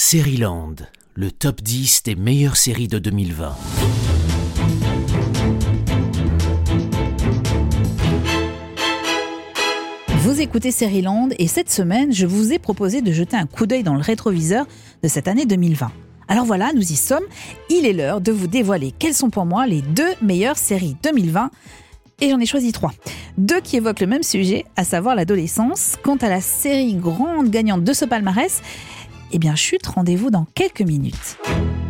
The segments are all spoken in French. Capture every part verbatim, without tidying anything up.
Série-Land, le top dix des meilleures séries de deux mille vingt. Vous écoutez Série-Land et cette semaine, je vous ai proposé de jeter un coup d'œil dans le rétroviseur de cette année deux mille vingt. Alors voilà, nous y sommes. Il est l'heure de vous dévoiler quelles sont pour moi les deux meilleures séries deux mille vingt. Et j'en ai choisi trois. Deux qui évoquent le même sujet, à savoir l'adolescence. Quant à la série grande gagnante de ce palmarès, eh bien chut, rendez-vous dans quelques minutes.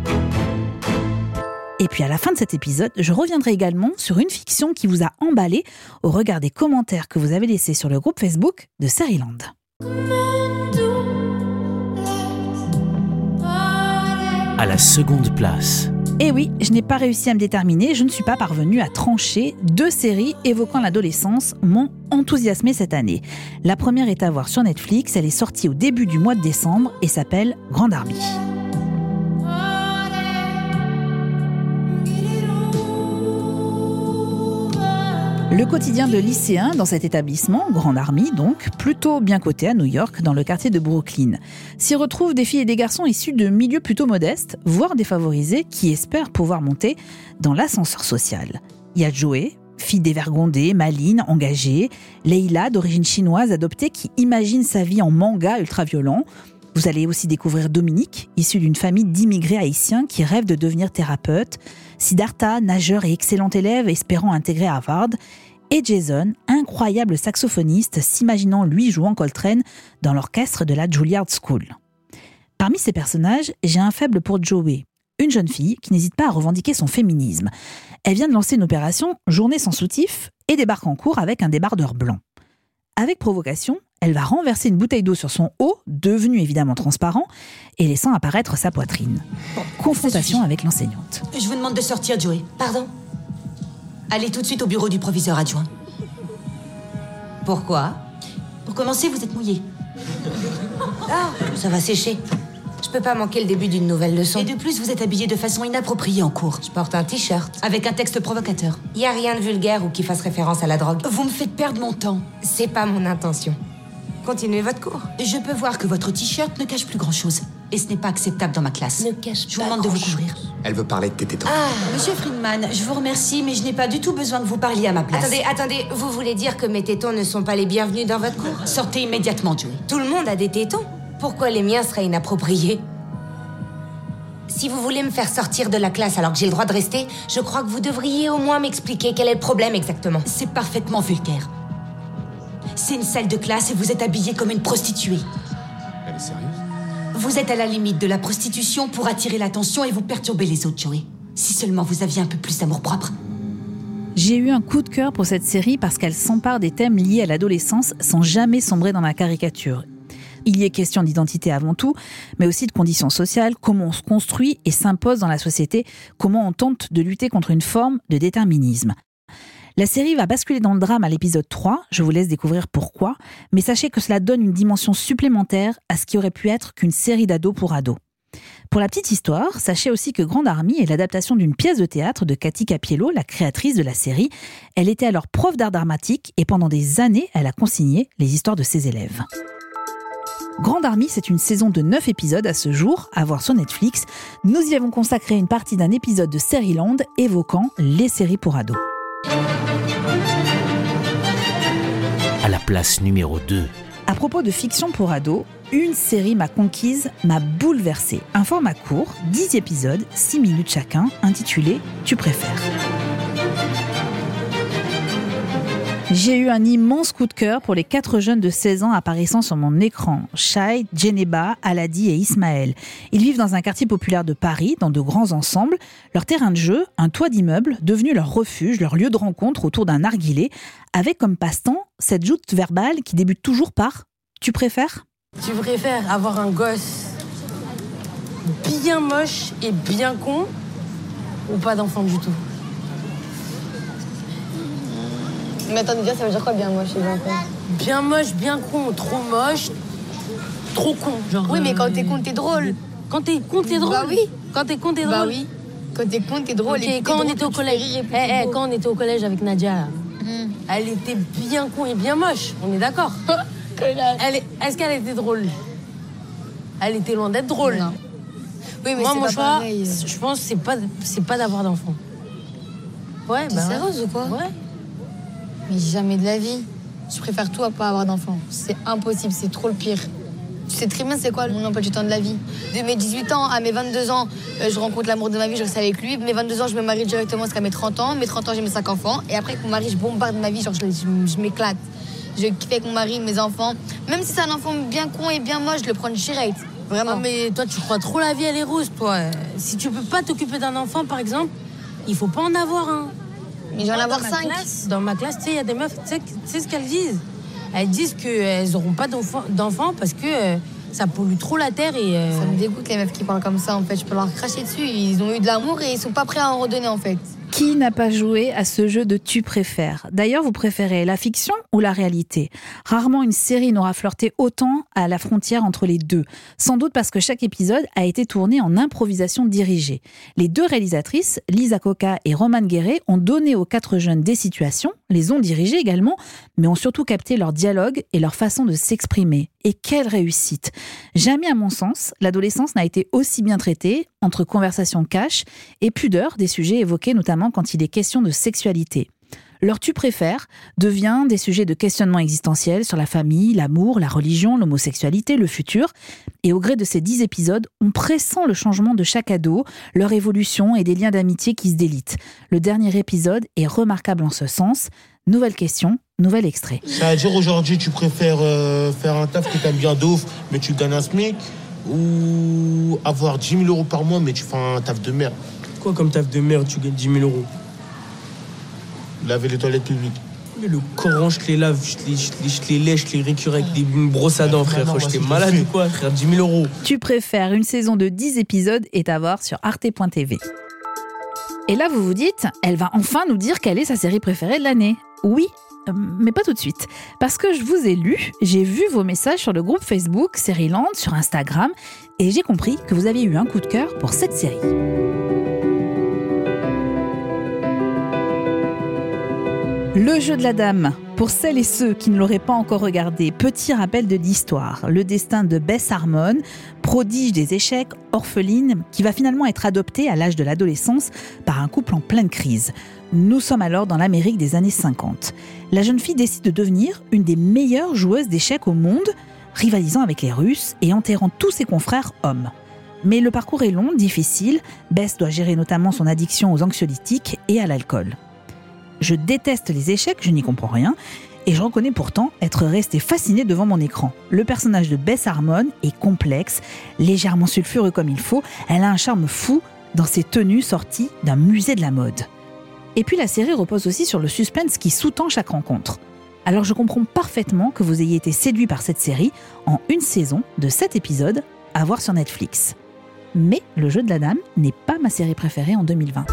Et puis à la fin de cet épisode, je reviendrai également sur une fiction qui vous a emballé au regard des commentaires que vous avez laissés sur le groupe Facebook de Série-Land. À la seconde place. Et oui, je n'ai pas réussi à me déterminer, je ne suis pas parvenue à trancher. Deux séries évoquant l'adolescence m'ont enthousiasmée cette année. La première est à voir sur Netflix, elle est sortie au début du mois de décembre et s'appelle Grand Army. Le quotidien de lycéens dans cet établissement, Grand Army donc, plutôt bien coté à New York, dans le quartier de Brooklyn. S'y retrouvent des filles et des garçons issus de milieux plutôt modestes, voire défavorisés, qui espèrent pouvoir monter dans l'ascenseur social. Il y a Joey, fille dévergondée, maligne, engagée, Leila, d'origine chinoise, adoptée, qui imagine sa vie en manga ultra-violent. Vous allez aussi découvrir Dominique, issu d'une famille d'immigrés haïtiens qui rêve de devenir thérapeute, Siddhartha, nageur et excellent élève espérant intégrer Harvard, et Jason, incroyable saxophoniste s'imaginant lui jouant Coltrane dans l'orchestre de la Juilliard School. Parmi ces personnages, j'ai un faible pour Joey, une jeune fille qui n'hésite pas à revendiquer son féminisme. Elle vient de lancer une opération Journée sans soutif et débarque en cours avec un débardeur blanc. Avec provocation, elle va renverser une bouteille d'eau sur son haut, devenu évidemment transparent, et laissant apparaître sa poitrine. Bon, confrontation avec l'enseignante. Je vous demande de sortir, Joey. Pardon ? Allez tout de suite au bureau du proviseur adjoint. Pourquoi ? Pour commencer, vous êtes mouillé. Ah, ça va sécher. Je peux pas manquer le début d'une nouvelle leçon. Et de plus, vous êtes habillé de façon inappropriée en cours. Je porte un t-shirt. Avec un texte provocateur. Y a rien de vulgaire ou qui fasse référence à la drogue. Vous me faites perdre mon temps. C'est pas mon intention. Continuez votre cours. Je peux voir que votre t-shirt ne cache plus grand-chose. Et ce n'est pas acceptable dans ma classe. Ne cache Je vous pas demande de vous grand-chose. couvrir. Elle veut parler de tes tétons. Ah, Monsieur Friedman, je vous remercie, mais je n'ai pas du tout besoin que vous parliez à ma place. Attendez, attendez, vous voulez dire que mes tétons ne sont pas les bienvenus dans votre cours ? Sortez immédiatement, Joey. Tout le monde a des tétons. Pourquoi les miens seraient inappropriés ? Si vous voulez me faire sortir de la classe alors que j'ai le droit de rester, je crois que vous devriez au moins m'expliquer quel est le problème exactement. C'est parfaitement vulgaire. C'est une salle de classe et vous êtes habillée comme une prostituée. Elle est sérieuse ? Vous êtes à la limite de la prostitution pour attirer l'attention et vous perturber les autres, Joey. Si seulement vous aviez un peu plus d'amour-propre. J'ai eu un coup de cœur pour cette série parce qu'elle s'empare des thèmes liés à l'adolescence sans jamais sombrer dans la caricature. Il y est question d'identité avant tout, mais aussi de conditions sociales, comment on se construit et s'impose dans la société, comment on tente de lutter contre une forme de déterminisme. La série va basculer dans le drame à l'épisode trois, je vous laisse découvrir pourquoi, mais sachez que cela donne une dimension supplémentaire à ce qui aurait pu être qu'une série d'ados pour ados. Pour la petite histoire, sachez aussi que Grand Army est l'adaptation d'une pièce de théâtre de Cathy Capiello, la créatrice de la série. Elle était alors prof d'art dramatique et pendant des années, elle a consigné les histoires de ses élèves. Grand Army, c'est une saison de neuf épisodes à ce jour, à voir sur Netflix. Nous y avons consacré une partie d'un épisode de Série-Land évoquant les séries pour ados. À la place numéro deux. À propos de fiction pour ados, une série m'a conquise, m'a bouleversée. Un format court, dix épisodes, six minutes chacun, intitulé « Tu préfères ». J'ai eu un immense coup de cœur pour les quatre jeunes de seize ans apparaissant sur mon écran. Shai, Djeneba, Aladi et Ismaël. Ils vivent dans un quartier populaire de Paris, dans de grands ensembles. Leur terrain de jeu, un toit d'immeuble, devenu leur refuge, leur lieu de rencontre autour d'un narguilé, avec comme passe-temps cette joute verbale qui débute toujours par « Tu préfères ?» Tu préfères avoir un gosse bien moche et bien con ou pas d'enfant du tout? Mais attends, déjà, ça veut dire quoi, bien moche et bien con? Bien moche, bien con, trop moche, trop con. Genre, Oui, mais quand euh, t'es con, t'es drôle. Quand t'es con, t'es drôle. Bah oui. Quand t'es con, t'es drôle. Bah oui. Quand t'es con, t'es drôle. Ok, et quand t'es on était au drôle, collège, tu fais rire et eh, puis eh, beau. quand on était au collège avec Nadia, là, Mm. elle était bien con et bien moche. On est d'accord? Elle est... Est-ce qu'elle était drôle? Elle était loin d'être drôle. Non. Oui, mais Moi, c'est mon pas choix, pareil. je pense, c'est pas, c'est pas d'avoir d'enfant. Ouais, T'es bah. ouais. sérieuse ou quoi? Ouais. Mais jamais de la vie. Je préfère tout à pas avoir d'enfant. C'est impossible, c'est trop le pire. Tu sais très bien c'est quoi mon emploi du temps de la vie. De mes dix-huit ans à mes vingt-deux ans, euh, je rencontre l'amour de ma vie, je reste avec lui. Mes vingt-deux ans, je me marie directement jusqu'à mes trente ans. Mes trente ans, j'ai mes cinq enfants. Et après, avec mon mari, je bombarde ma vie, genre je, je, je m'éclate. Je kiffe avec mon mari, mes enfants. Même si c'est un enfant bien con et bien moche, je le prends direct. Vraiment. Ah, mais toi, tu crois trop la vie, elle est rose, toi. Si tu peux pas t'occuper d'un enfant, par exemple, il faut pas en avoir un. Mais j'en ai Moi, avoir dans ma cinq. classe- Dans ma classe, tu sais, il y a des meufs, tu sais, tu sais ce qu'elles disent? Elles disent qu'elles n'auront pas d'enfants, d'enfants parce que euh, ça pollue trop la terre et... euh, Ça me dégoûte les meufs qui parlent comme ça en fait. Je peux leur cracher dessus. Ils ont eu de l'amour et ils sont pas prêts à en redonner en fait. Qui n'a pas joué à ce jeu de tu préfères? D'ailleurs, vous préférez la fiction ou la réalité? Rarement une série n'aura flirté autant à la frontière entre les deux. Sans doute parce que chaque épisode a été tourné en improvisation dirigée. Les deux réalisatrices, Lisa Coca et Romane Guéret, ont donné aux quatre jeunes des situations, les ont dirigées également, mais ont surtout capté leur dialogue et leur façon de s'exprimer. Et quelle réussite! Jamais, à mon sens, l'adolescence n'a été aussi bien traitée, entre conversations cash et pudeur des sujets évoqués notamment quand il est question de sexualité. Leur tu préfères devient des sujets de questionnement existentiel sur la famille, l'amour, la religion, l'homosexualité, le futur. Et au gré de ces dix épisodes, on pressent le changement de chaque ado, leur évolution et des liens d'amitié qui se délitent. Le dernier épisode est remarquable en ce sens. Nouvelle question, nouvel extrait. Ça veut dire aujourd'hui, tu préfères euh, faire un taf que t'aimes bien de ouf, mais tu gagnes un SMIC, ou avoir dix mille euros par mois, mais tu fais un taf de merde. Quoi comme taf de merde, tu gagnes dix mille euros? Laver les toilettes publiques. Mais le Coran, je te les lave, je te les, je te les, je te les lèche, je te les récure avec des, une brosse à dents, frère. non, Quoi, moi, j'étais c'est malade fait. ou quoi, frère? dix mille euros. Tu préfères, une saison de dix épisodes est à voir sur arte point t v. Et là, vous vous dites, elle va enfin nous dire quelle est sa série préférée de l'année. Oui, euh, mais pas tout de suite. Parce que je vous ai lu, j'ai vu vos messages sur le groupe Facebook Série-Land, sur Instagram, et j'ai compris que vous aviez eu un coup de cœur pour cette série. Le jeu de la dame. Pour celles et ceux qui ne l'auraient pas encore regardé, petit rappel de l'histoire. Le destin de Bess Harmon, prodige des échecs, orpheline, qui va finalement être adoptée à l'âge de l'adolescence par un couple en pleine crise. Nous sommes alors dans l'Amérique des années cinquante. La jeune fille décide de devenir une des meilleures joueuses d'échecs au monde, rivalisant avec les Russes et enterrant tous ses confrères hommes. Mais le parcours est long, difficile. Bess doit gérer notamment son addiction aux anxiolytiques et à l'alcool. Je déteste les échecs, je n'y comprends rien, et je reconnais pourtant être restée fascinée devant mon écran. Le personnage de Bess Harmon est complexe, légèrement sulfureux comme il faut, elle a un charme fou dans ses tenues sorties d'un musée de la mode. Et puis la série repose aussi sur le suspense qui sous-tend chaque rencontre. Alors je comprends parfaitement que vous ayez été séduit par cette série en une saison de sept épisodes à voir sur Netflix. Mais Le jeu de la dame n'est pas ma série préférée en deux mille vingt.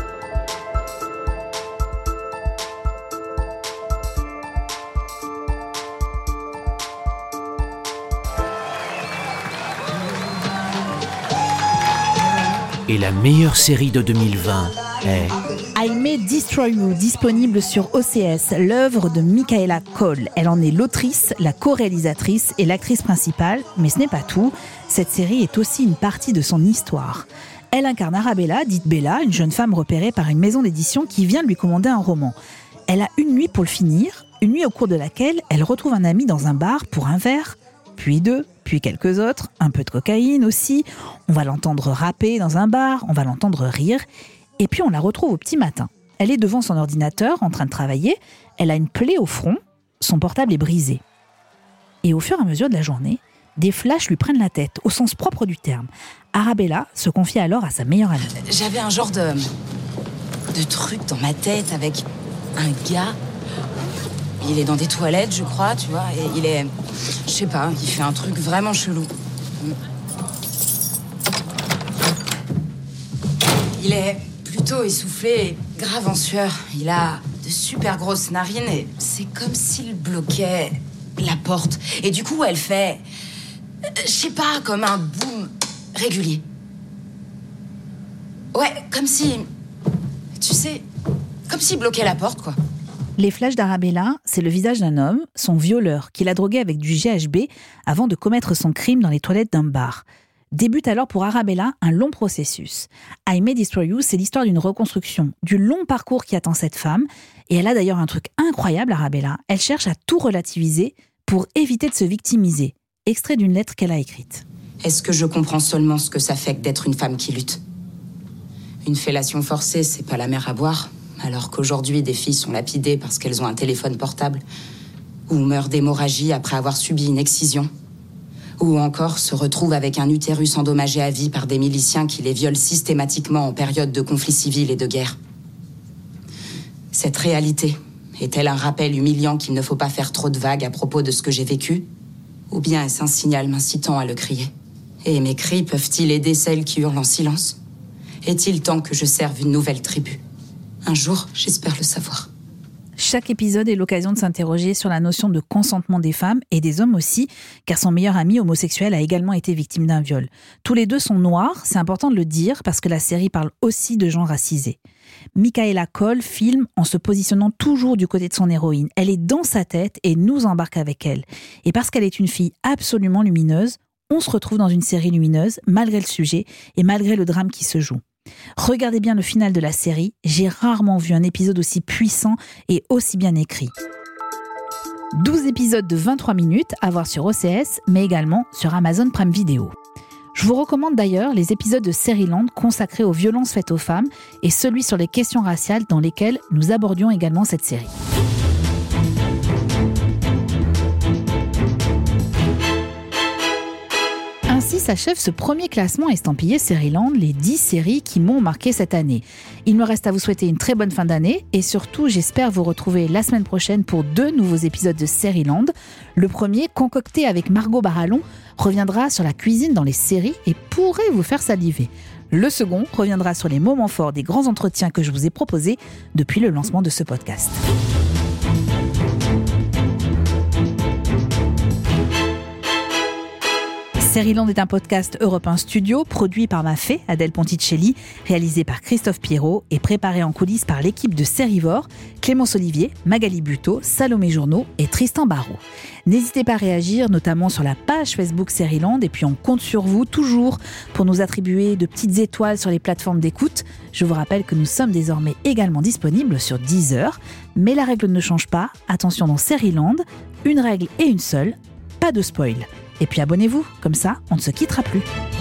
Et la meilleure série de deux mille vingt est... I May Destroy You, disponible sur O C S, l'œuvre de Michaela Coel. Elle en est l'autrice, la co-réalisatrice et l'actrice principale, mais ce n'est pas tout. Cette série est aussi une partie de son histoire. Elle incarne Arabella, dite Bella, une jeune femme repérée par une maison d'édition qui vient lui commander un roman. Elle a une nuit pour le finir, une nuit au cours de laquelle elle retrouve un ami dans un bar pour un verre, puis deux, puis quelques autres, un peu de cocaïne aussi. On va l'entendre rapper dans un bar, on va l'entendre rire, et puis on la retrouve au petit matin. Elle est devant son ordinateur en train de travailler, elle a une plaie au front, son portable est brisé. Et au fur et à mesure de la journée, des flashs lui prennent la tête, au sens propre du terme. Arabella se confie alors à sa meilleure amie. J'avais un genre de... de truc dans ma tête avec un gars. Il est dans des toilettes, je crois, tu vois, et il est... Je sais pas, il fait un truc vraiment chelou. Il est plutôt essoufflé et grave en sueur. Il a de super grosses narines et c'est comme s'il bloquait la porte. Et du coup, elle fait... Je sais pas, comme un boom régulier. Ouais, comme si... Tu sais, comme s'il bloquait la porte, quoi. Les flashs d'Arabella, c'est le visage d'un homme, son violeur, qu'il a drogué avec du G H B avant de commettre son crime dans les toilettes d'un bar. Débute alors pour Arabella un long processus. I May Destroy You, c'est l'histoire d'une reconstruction, du long parcours qui attend cette femme. Et elle a d'ailleurs un truc incroyable, Arabella. Elle cherche à tout relativiser pour éviter de se victimiser. Extrait d'une lettre qu'elle a écrite. Est-ce que je comprends seulement ce que ça fait que d'être une femme qui lutte ? Une fellation forcée, c'est pas la mer à boire, alors qu'aujourd'hui, des filles sont lapidées parce qu'elles ont un téléphone portable, ou meurent d'hémorragie après avoir subi une excision, ou encore se retrouvent avec un utérus endommagé à vie par des miliciens qui les violent systématiquement en période de conflits civils et de guerre. Cette réalité est-elle un rappel humiliant qu'il ne faut pas faire trop de vagues à propos de ce que j'ai vécu ? Ou bien est-ce un signal m'incitant à le crier ? Et mes cris peuvent-ils aider celles qui hurlent en silence ? Est-il temps que je serve une nouvelle tribu ? Un jour, j'espère le savoir. Chaque épisode est l'occasion de s'interroger sur la notion de consentement des femmes et des hommes aussi, car son meilleur ami homosexuel a également été victime d'un viol. Tous les deux sont noirs, c'est important de le dire, parce que la série parle aussi de gens racisés. Michaela Coel filme en se positionnant toujours du côté de son héroïne. Elle est dans sa tête et nous embarque avec elle. Et parce qu'elle est une fille absolument lumineuse, on se retrouve dans une série lumineuse, malgré le sujet et malgré le drame qui se joue. Regardez bien le final de la série, j'ai rarement vu un épisode aussi puissant et aussi bien écrit. douze épisodes de vingt-trois minutes à voir sur O C S, mais également sur Amazon Prime Video. Je vous recommande d'ailleurs les épisodes de Seriland consacrés aux violences faites aux femmes et celui sur les questions raciales dans lesquelles nous abordions également cette série. Ainsi s'achève ce premier classement estampillé Seriland, les dix séries qui m'ont marqué cette année. Il me reste à vous souhaiter une très bonne fin d'année et surtout j'espère vous retrouver la semaine prochaine pour deux nouveaux épisodes de Seriland. Le premier, concocté avec Margot Barallon, reviendra sur la cuisine dans les séries et pourrait vous faire saliver. Le second reviendra sur les moments forts des grands entretiens que je vous ai proposés depuis le lancement de ce podcast. Seriland est un podcast Europe un Studio, produit par ma fée, Adèle Ponticelli, réalisé par Christophe Pierrot et préparé en coulisses par l'équipe de Sérivore, Clémence Olivier, Magali Buteau, Salomé Journeau et Tristan Barrault. N'hésitez pas à réagir, notamment sur la page Facebook Seriland, et puis on compte sur vous toujours pour nous attribuer de petites étoiles sur les plateformes d'écoute. Je vous rappelle que nous sommes désormais également disponibles sur Deezer, mais la règle ne change pas. Attention dans Seriland, une règle et une seule, pas de spoil. Et puis abonnez-vous, comme ça, on ne se quittera plus.